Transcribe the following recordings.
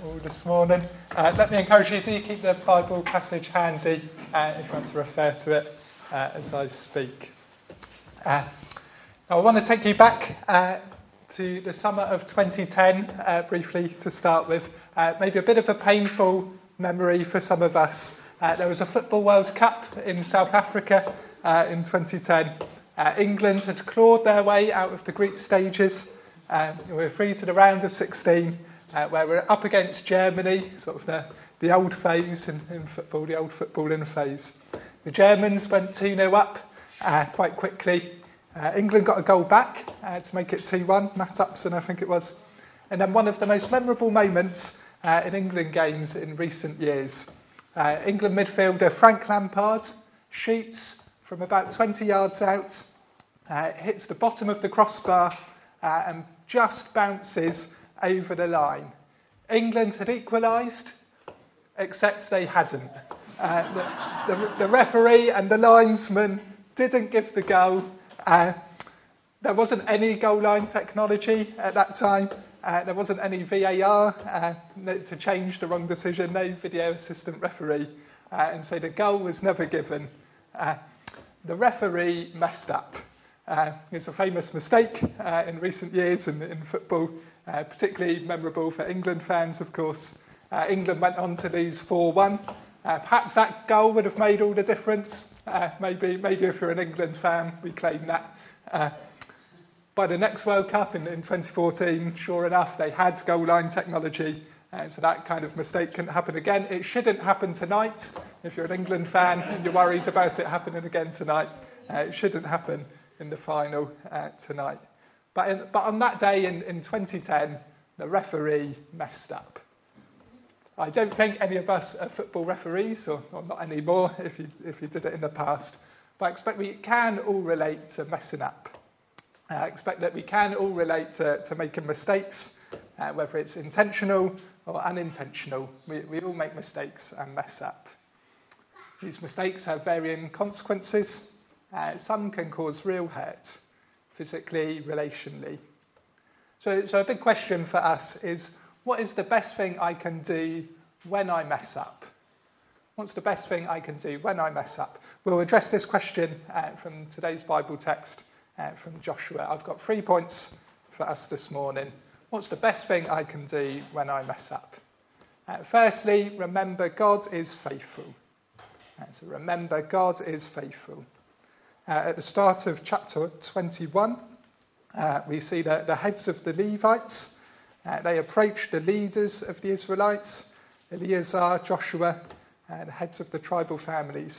all this morning. Let me encourage you to keep the Bible passage handy if you want to refer to it as I speak. I want to take you back to the summer of 2010 briefly to start with. Maybe a bit of a painful memory for some of us. There was a Football World Cup in South Africa in 2010. England had clawed their way out of the group stages. We were through to the round of 16, where we're up against Germany, sort of the old phase in football, the old footballing phase. The Germans went 2-0 up quite quickly. England got a goal back to make it 2-1, Matt Upson, I think it was. And then one of the most memorable moments in England games in recent years. England midfielder Frank Lampard shoots from about 20 yards out, hits the bottom of the crossbar and just bounces over the line. England had equalised, except they hadn't. The referee and the linesman didn't give the goal. There wasn't any goal line technology at that time. There wasn't any VAR to change the wrong decision, no video assistant referee. And so the goal was never given. The referee messed up. It's a famous mistake in recent years in football, particularly memorable for England fans, of course. England went on to lose 4-1. Perhaps that goal would have made all the difference. Maybe if you're an England fan, we claim that. By the next World Cup in 2014, sure enough, they had goal line technology, so that kind of mistake couldn't happen again. It shouldn't happen tonight. If you're an England fan and you're worried about it happening again tonight, it shouldn't happen in the final tonight. But on that day in 2010, the referee messed up. I don't think any of us are football referees, or not anymore if you did it in the past, but I expect we can all relate to messing up. I expect that we can all relate to making mistakes, whether it's intentional or unintentional. We all make mistakes and mess up. These mistakes have varying consequences. Some can cause real hurt, physically, relationally. So a big question for us is, what is the best thing I can do when I mess up? What's the best thing I can do when I mess up? We'll address this question from today's Bible text from Joshua. I've got 3 points for us this morning. What's the best thing I can do when I mess up? Firstly, remember God is faithful. So remember God is faithful. At the start of chapter 21, we see that the heads of the Levites, they approach the leaders of the Israelites, Eleazar, Joshua, the heads of the tribal families.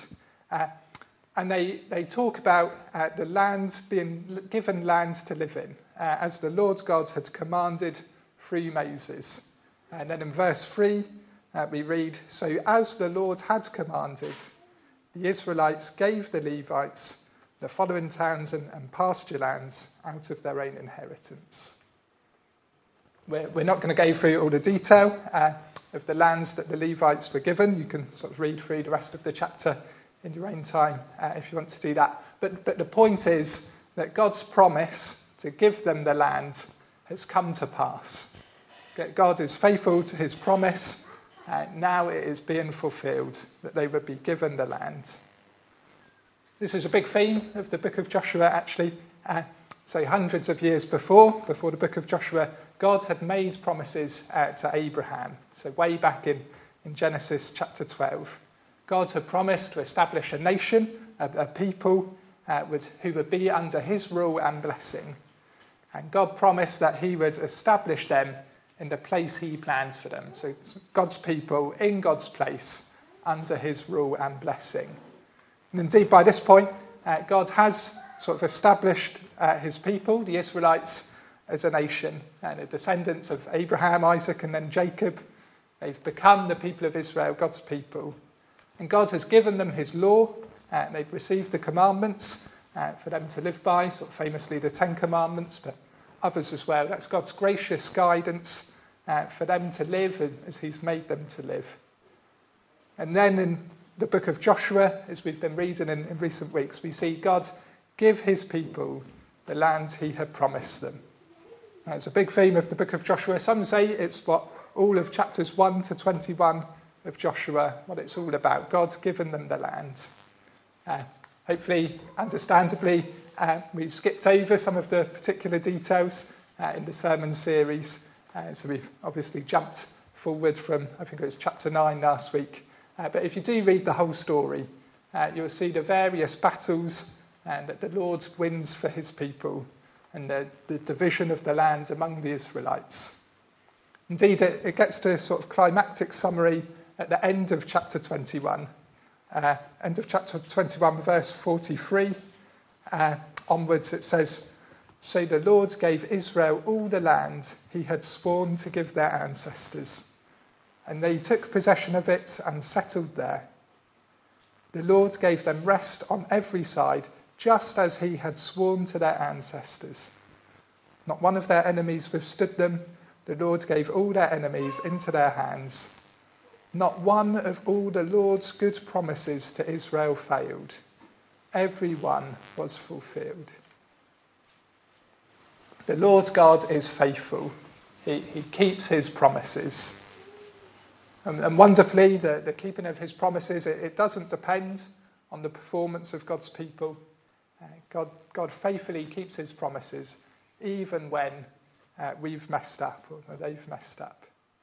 And they talk about the lands being given lands to live in, as the Lord God had commanded through Moses. And then in verse 3, we read, "So as the Lord had commanded, the Israelites gave the Levites the following towns and pasture lands out of their own inheritance." We're not going to go through all the detail of the lands that the Levites were given. You can sort of read through the rest of the chapter in your own time if you want to do that. But the point is that God's promise to give them the land has come to pass. God is faithful to his promise. Now it is being fulfilled, that they would be given the land. This is a big theme of the book of Joshua, actually. So hundreds of years before the book of Joshua, God had made promises to Abraham. So way back in Genesis chapter 12. God had promised to establish a nation, a people who would be under his rule and blessing. And God promised that he would establish them in the place he plans for them. So God's people in God's place under his rule and blessing. And indeed, by this point, God has sort of established his people, the Israelites, as a nation. And the descendants of Abraham, Isaac, and then Jacob, they've become the people of Israel, God's people. And God has given them his law. They've received the commandments for them to live by, sort of famously the 10 Commandments, but others as well. That's God's gracious guidance for them to live as he's made them to live. And then in the book of Joshua, as we've been reading in recent weeks, we see God give his people the land he had promised them. It's a big theme of the book of Joshua. Some say it's what all of chapters 1 to 21 of Joshua, what it's all about. God's given them the land. Hopefully, understandably, we've skipped over some of the particular details in the sermon series. So we've obviously jumped forward from, I think it was chapter 9 last week. But if you do read the whole story, you'll see the various battles that the Lord wins for his people and the division of the land among the Israelites. Indeed, it gets to a sort of climactic summary at the end of chapter 21. End of chapter 21, verse 43. Onwards it says, "So the Lord gave Israel all the land he had sworn to give their ancestors, and they took possession of it and settled there. The Lord gave them rest on every side, just as he had sworn to their ancestors. Not one of their enemies withstood them. The Lord gave all their enemies into their hands. Not one of all the Lord's good promises to Israel failed. Every one was fulfilled." The Lord God is faithful. He keeps his promises. And wonderfully, the keeping of his promises, it doesn't depend on the performance of God's people. God faithfully keeps his promises, even when we've messed up or they've messed up.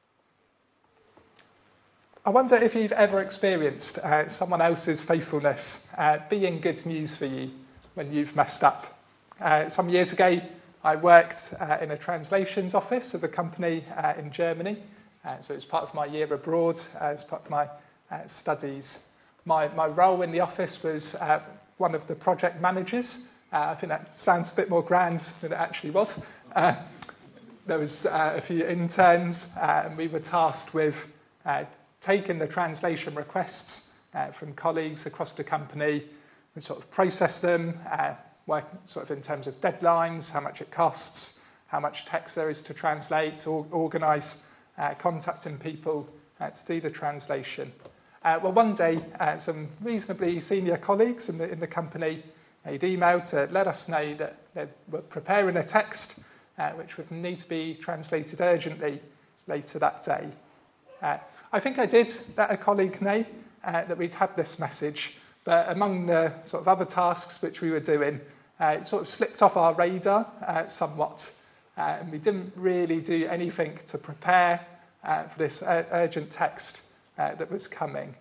I wonder if you've ever experienced someone else's faithfulness being good news for you when you've messed up. Some years ago, I worked in a translations office of a company in Germany. So it was part of my year abroad, as part of my studies. My role in the office was one of the project managers. I think that sounds a bit more grand than it actually was. There was a few interns, and we were tasked with taking the translation requests from colleagues across the company and sort of process them, work sort of in terms of deadlines, how much it costs, how much text there is to translate, or organise contacting people to do the translation. Well, one day, some reasonably senior colleagues in the company made email to let us know that they were preparing a text which would need to be translated urgently later that day. I think I did let a colleague know that we'd had this message, but among the sort of other tasks which we were doing, it sort of slipped off our radar somewhat, and we didn't really do anything to prepare for this urgent text that was coming.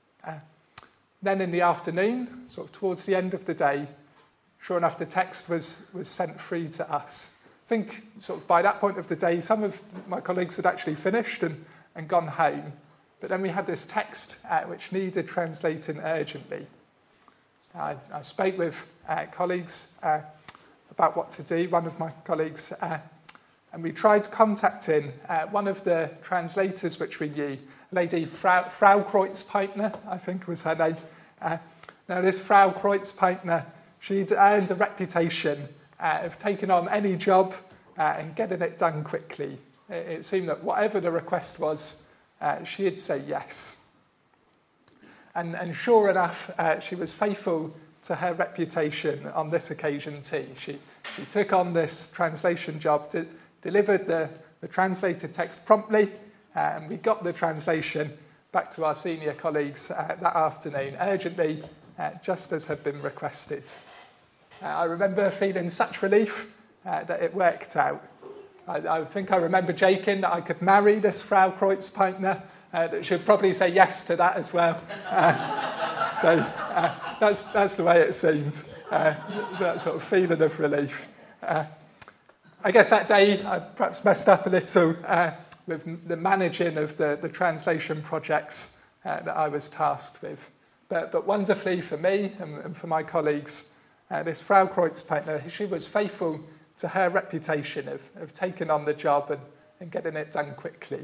Then in the afternoon, sort of towards the end of the day, sure enough, the text was sent through to us. I think sort of by that point of the day, some of my colleagues had actually finished and gone home, but then we had this text which needed translating urgently. I spoke with colleagues about what to do, one of my colleagues, and we tried contacting one of the translators which we knew, a lady, Frau Kreuzpeitner, I think was her name. Now this Frau Kreuzpeitner, she'd earned a reputation of taking on any job and getting it done quickly. It seemed that whatever the request was, she'd say yes. And sure enough, she was faithful to her reputation on this occasion too. She took on this translation job, delivered the translated text promptly, and we got the translation back to our senior colleagues that afternoon, urgently, just as had been requested. I remember feeling such relief that it worked out. I think I remember joking that I could marry this Frau Kreuzpeitner, that she'd probably say yes to that as well. So that's the way it seemed, that sort of feeling of relief. I guess that day I perhaps messed up a little with the managing of the translation projects that I was tasked with. But wonderfully for me and for my colleagues, this Frau Kreuzpeitner, she was faithful to her reputation of taking on the job and getting it done quickly.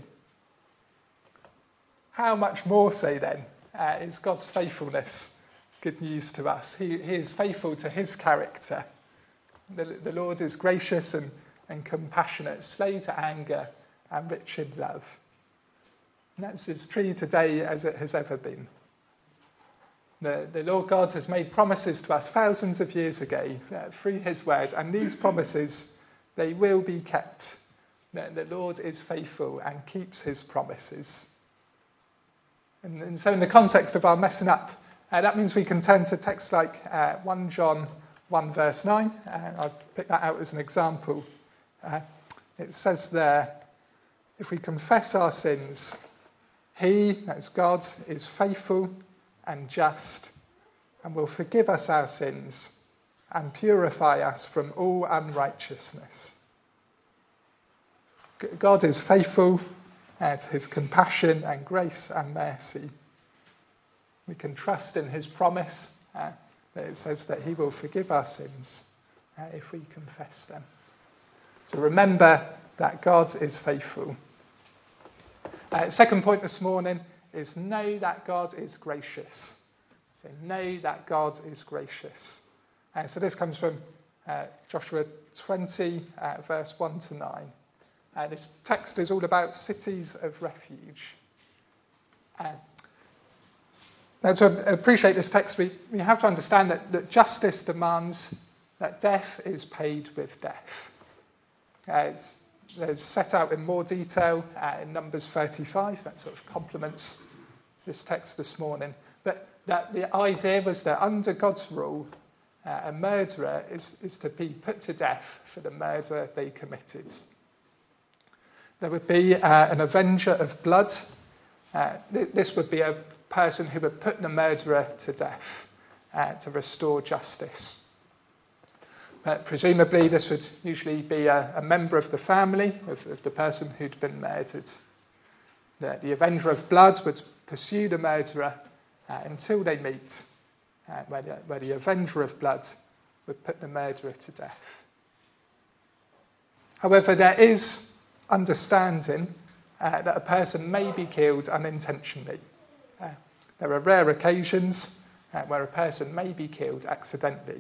How much more so then is God's faithfulness good news to us? He is faithful to his character. The Lord is gracious and compassionate, slow to anger and rich in love. And that's as true today as it has ever been. The Lord God has made promises to us thousands of years ago through his word, and these promises, they will be kept. The Lord is faithful and keeps his promises. And so in the context of our messing up, that means we can turn to texts like 1 John 1 verse 9. I've picked that out as an example. It says there, if we confess our sins, he, that's God, is faithful and just and will forgive us our sins and purify us from all unrighteousness. God is faithful to his compassion and grace and mercy. We can trust in his promise that it says that he will forgive our sins if we confess them. So remember that God is faithful. Second point this morning is know that God is gracious. So know that God is gracious. So this comes from Joshua 20, verse 1 to 9. This text is all about cities of refuge. Now, to appreciate this text, we have to understand that justice demands that death is paid with death. It's set out in more detail in Numbers 35. That sort of complements this text this morning. But that the idea was that under God's rule, a murderer is to be put to death for the murder they committed. There would be an avenger of blood. This would be a person who would put the murderer to death to restore justice. But presumably this would usually be a member of the family of the person who'd been murdered. The avenger of blood would pursue the murderer until they meet, where the avenger of blood would put the murderer to death. However, there is understanding that a person may be killed unintentionally. There are rare occasions where a person may be killed accidentally.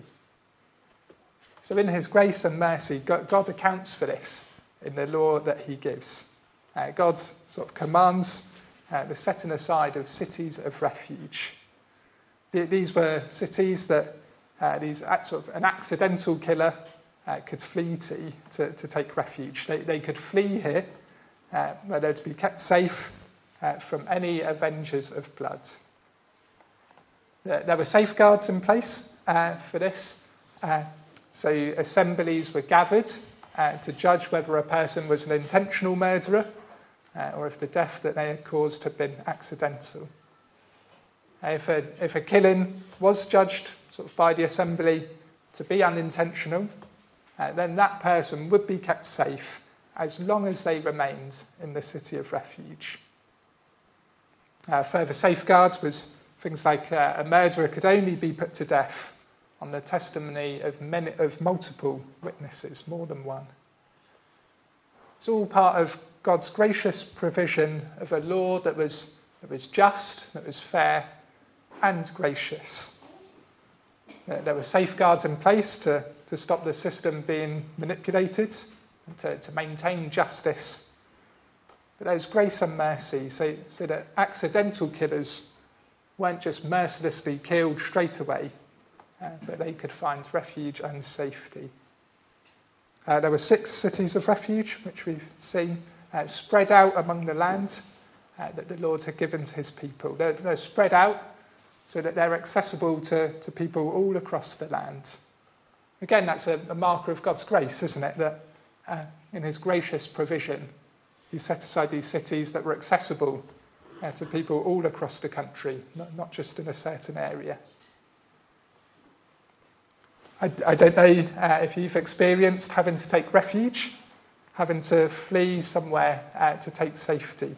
So in his grace and mercy, God accounts for this in the law that he gives. God sort of commands the setting aside of cities of refuge. These were cities that an accidental killer could flee to take refuge. They could flee here where they're to be kept safe from any avengers of blood. There were safeguards in place for this. So assemblies were gathered to judge whether a person was an intentional murderer or if the death that they had caused had been accidental. If a killing was judged sort of by the assembly to be unintentional, then that person would be kept safe as long as they remained in the city of refuge. Further safeguards was things like a murderer could only be put to death on the testimony of multiple witnesses, more than one. It's all part of God's gracious provision of a law that was just, that was fair, and gracious. There were safeguards in place to stop the system being manipulated and to maintain justice. But there was grace and mercy so that accidental killers weren't just mercilessly killed straight away, but they could find refuge and safety. There were 6 cities of refuge, which we've seen, spread out among the land that the Lord had given to his people. They're spread out so that they're accessible to people all across the land. Again, that's a marker of God's grace, isn't it? That in his gracious provision, he set aside these cities that were accessible to people all across the country, not just in a certain area. I don't know if you've experienced having to take refuge, having to flee somewhere to take safety.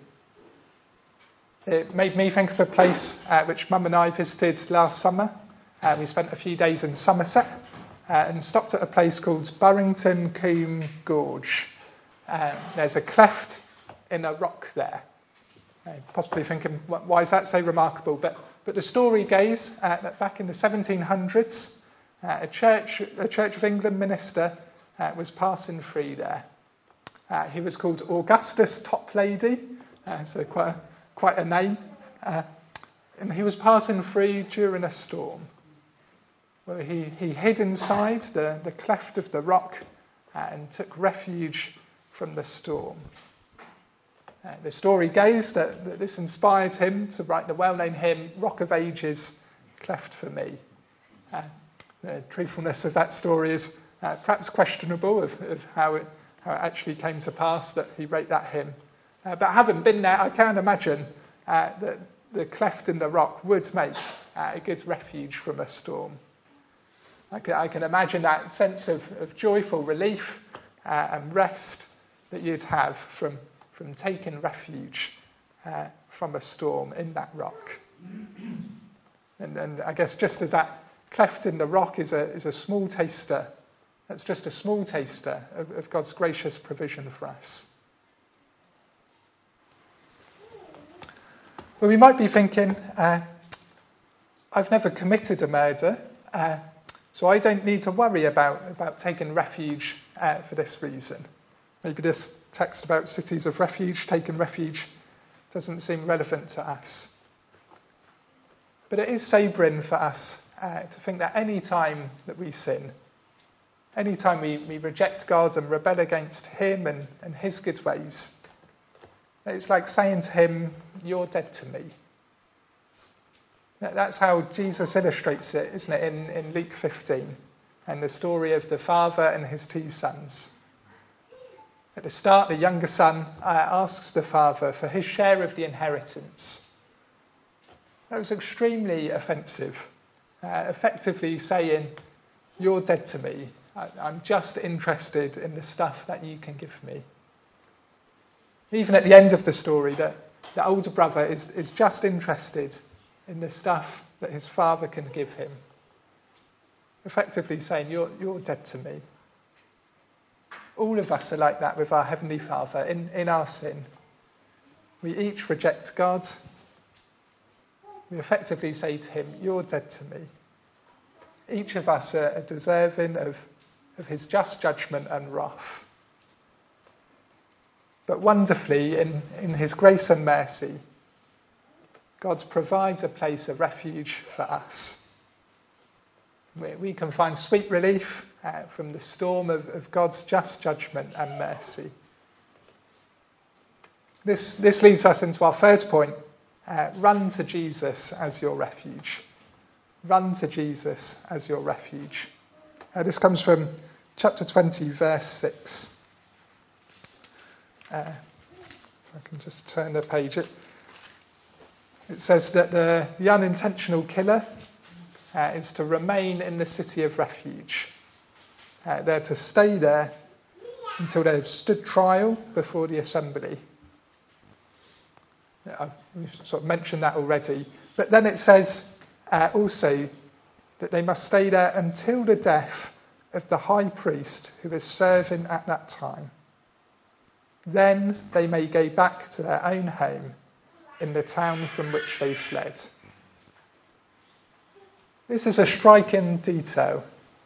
It made me think of a place which Mum and I visited last summer. We spent a few days in Somerset and stopped at a place called Burrington Combe Gorge. There's a cleft in a rock there. Possibly thinking, why is that so remarkable? But the story goes that back in the 1700s, a Church of England minister was passing through there. He was called Augustus Toplady, so quite a name. And he was passing through during a storm. Well, he hid inside the cleft of the rock and took refuge from the storm. The story goes that this inspired him to write the well-known hymn, Rock of Ages, Cleft for Me. The truthfulness of that story is perhaps questionable of how it actually came to pass that he wrote that hymn. But having been there, I can imagine that the cleft in the rock would make a good refuge from a storm. I can imagine that sense of joyful relief and rest that you'd have from taking refuge from a storm in that rock. And I guess just as that cleft in the rock is a small taster, that's just a small taster of God's gracious provision for us. Well, we might be thinking, I've never committed a murder, so I don't need to worry about taking refuge for this reason. Maybe this text about cities of refuge, taking refuge, doesn't seem relevant to us. But it is sobering for us to think that any time that we sin, any time we reject God and rebel against him and his good ways, it's like saying to him, you're dead to me. That's how Jesus illustrates it, isn't it, in Luke 15, and the story of the father and his two sons. At the start, the younger son asks the father for his share of the inheritance. That was extremely offensive, effectively saying, you're dead to me. I'm just interested in the stuff that you can give me. Even at the end of the story, the older brother is just interested in the stuff that his father can give him. Effectively saying, you're dead to me. All of us are like that with our Heavenly Father in our sin. We each reject God. We effectively say to him, you're dead to me. Each of us are deserving of his just judgment and wrath. But wonderfully, in his grace and mercy, God provides a place of refuge for us. We can find sweet relief from the storm of God's just judgment and mercy. This leads us into our third point. Run to Jesus as your refuge. Run to Jesus as your refuge. This comes from chapter 20, verse 6. If I can just turn the page. It says that the unintentional killer is to remain in the city of refuge. They're to stay there until they've stood trial before the assembly. I've sort of mentioned that already. But then it says also that they must stay there until the death of the high priest who is serving at that time. Then they may go back to their own home in the town from which they fled. This is a striking detail.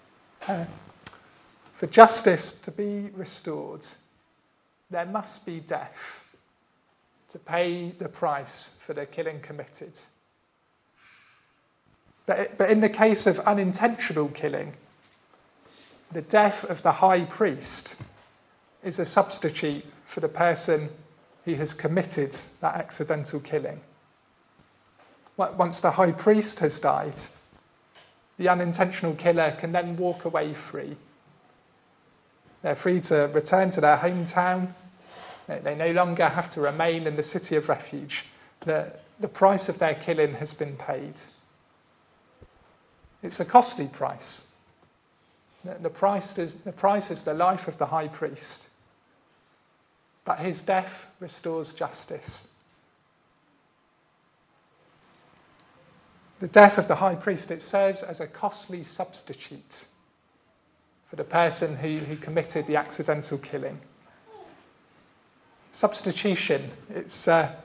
For justice to be restored, there must be death to pay the price for the killing committed. But in the case of unintentional killing, the death of the high priest is a substitute for the person who has committed that accidental killing. Once the high priest has died, the unintentional killer can then walk away free. They're free to return to their hometown. They no longer have to remain in the city of refuge. The price of their killing has been paid. It's a costly price. The price is the life of the high priest. But his death restores justice. The death of the high priest, it serves as a costly substitute for the person who committed the accidental killing. Substitution, it's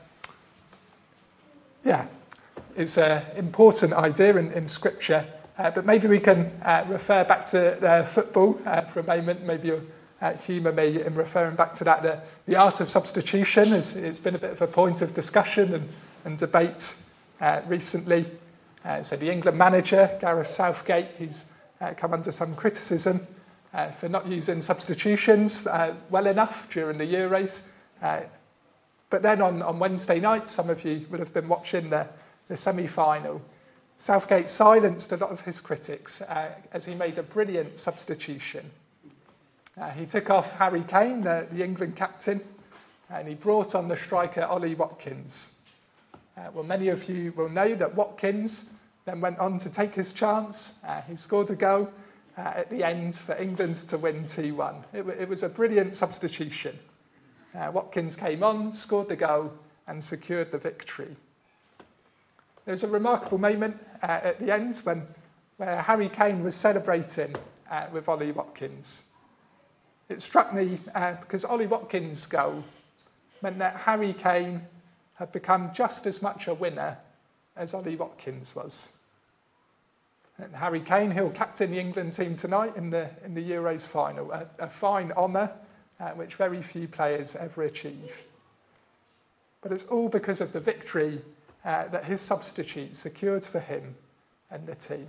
an important idea in Scripture, but maybe we can refer back to football for a moment. Maybe you'll humour me in referring back to that. The art of substitution has been a bit of a point of discussion and debate recently. So the England manager, Gareth Southgate, he's come under some criticism for not using substitutions well enough during the Euros. But then on Wednesday night, some of you would have been watching the semi-final. Southgate silenced a lot of his critics as he made a brilliant substitution. He took off Harry Kane, the England captain, and he brought on the striker Ollie Watkins. Well, many of you will know that Watkins then went on to take his chance. He scored a goal at the end for England to win 2-1. It was a brilliant substitution. Watkins came on, scored the goal, and secured the victory. There was a remarkable moment at the end where Harry Kane was celebrating with Ollie Watkins. It struck me because Ollie Watkins' goal meant that Harry Kane had become just as much a winner as Ollie Watkins was. And Harry Kane, he'll captain the England team tonight in the Euros final, a fine honour which very few players ever achieve. But it's all because of the victory that his substitute secured for him and the team.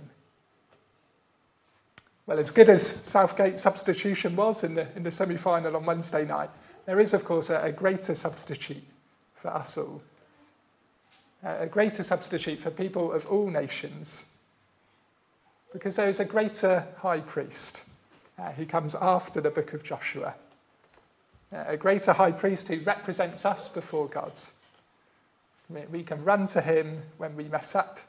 Well, as good as Southgate's substitution was in the semi-final on Wednesday night, there is, of course, a greater substitute for us all. A greater substitute for people of all nations. Because there is a greater high priest who comes after the book of Joshua. A greater high priest who represents us before God. We can run to him when we mess up.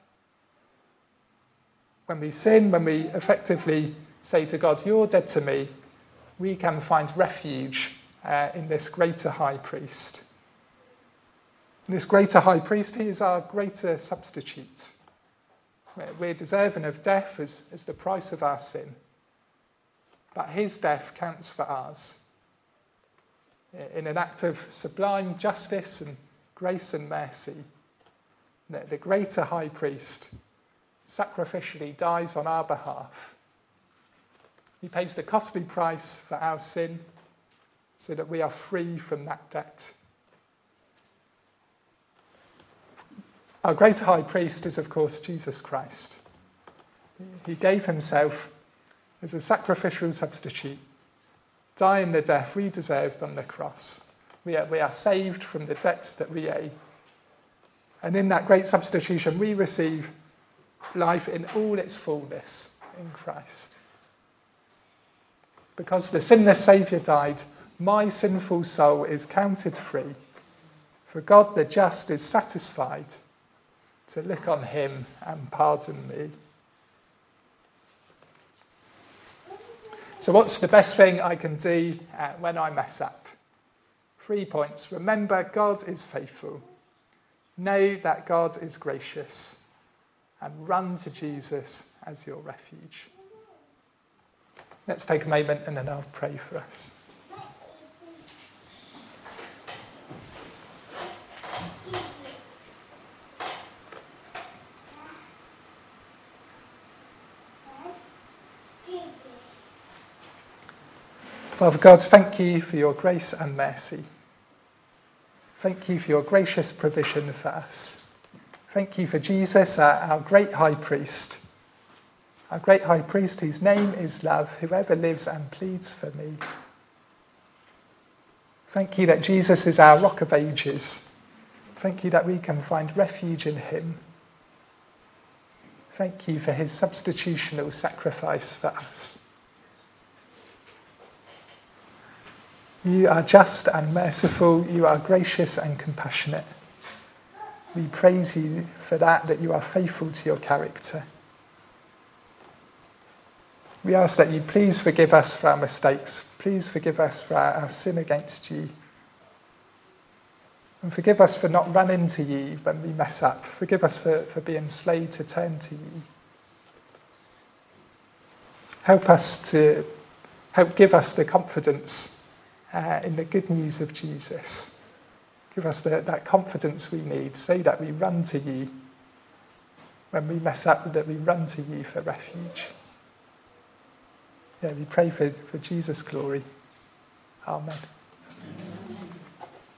When we sin, when we effectively say to God, "You're dead to me," we can find refuge in this greater high priest. And this greater high priest, he is our greater substitute. We're deserving of death as the price of our sin. But his death counts for ours. In an act of sublime justice and grace and mercy, the greater high priest sacrificially dies on our behalf. He pays the costly price for our sin so that we are free from that debt. Our great high priest is, of course, Jesus Christ. He gave himself as a sacrificial substitute, dying the death we deserved on the cross. We are saved from the debt that we owe. And in that great substitution, we receive life in all its fullness in Christ. Because the sinless Saviour died, my sinful soul is counted free. For God the just is satisfied to look on him and pardon me. So what's the best thing I can do when I mess up? 3 points. Remember, God is faithful. Know that God is gracious. And run to Jesus as your refuge. Let's take a moment and then I'll pray for us. Father God, thank you for your grace and mercy. Thank you for your gracious provision for us. Thank you for Jesus, our great high priest. Our great high priest whose name is love, whoever lives and pleads for me. Thank you that Jesus is our rock of ages. Thank you that we can find refuge in him. Thank you for his substitutional sacrifice for us. You are just and merciful. You are gracious and compassionate. We praise you for that you are faithful to your character. We ask that you please forgive us for our mistakes. Please forgive us for our sin against you. And forgive us for not running to you when we mess up. Forgive us for being slow to turn to you. Help give us the confidence in the good news of Jesus. Give us that confidence we need so that we run to you. When we mess up, that we run to you for refuge. Yeah, we pray for Jesus' glory. Amen.